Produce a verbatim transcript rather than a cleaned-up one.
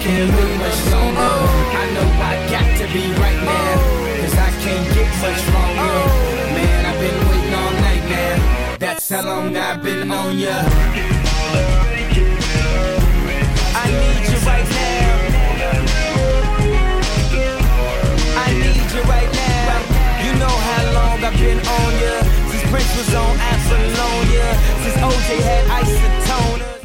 can't wait much longer. I know I got to be right now, cause I can't get much longer. Man, I've been waiting all night now. That's how long I've been on ya. I need you right now. I need you right now. You know how long I've been on ya. Since Prince was on Apollonia. Since O J had isotone.